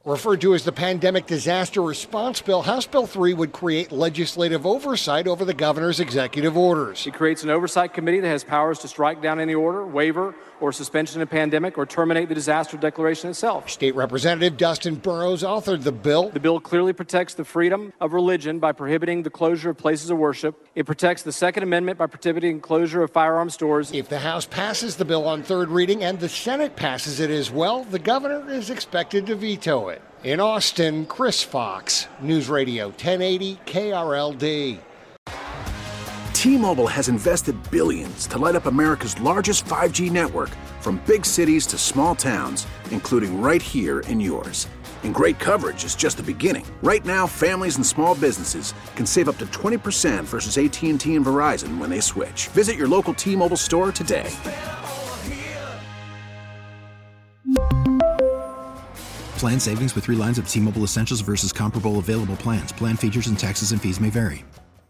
Referred to as the Pandemic Disaster Response Bill, House Bill 3 would create legislative oversight over the governor's executive orders. It creates an oversight committee that has powers to strike down any order, waiver, or suspension of pandemic, or terminate the disaster declaration itself. State Representative Dustin Burrows authored the bill. The bill clearly protects the freedom of religion by prohibiting the closure of places of worship. It protects the Second Amendment by prohibiting closure of firearm stores. If the House passes the bill on third reading and the Senate passes it as well, the governor is expected to veto it. In Austin, Chris Fox, News Radio 1080 KRLD. T-Mobile has invested billions to light up America's largest 5G network, from big cities to small towns, including right here in yours. And great coverage is just the beginning. Right now, families and small businesses can save up to 20% versus AT&T and Verizon when they switch. Visit your local T-Mobile store today. Plan savings with 3 lines of T-Mobile Essentials versus comparable available plans. Plan features and taxes and fees may vary.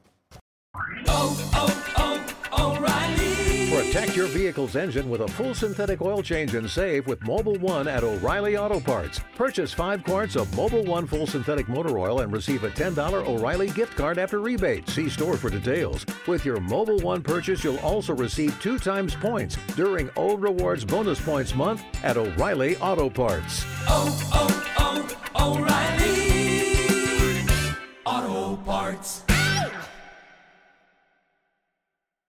O'Reilly. Protect your vehicle's engine with a full synthetic oil change and save with Mobil 1 at O'Reilly Auto Parts. Purchase 5 quarts of Mobil 1 full synthetic motor oil and receive a $10 O'Reilly gift card after rebate. See store for details. With your Mobil 1 purchase, you'll also receive 2 times points during O Rewards Bonus Points Month at O'Reilly Auto Parts. O'Reilly Auto Parts.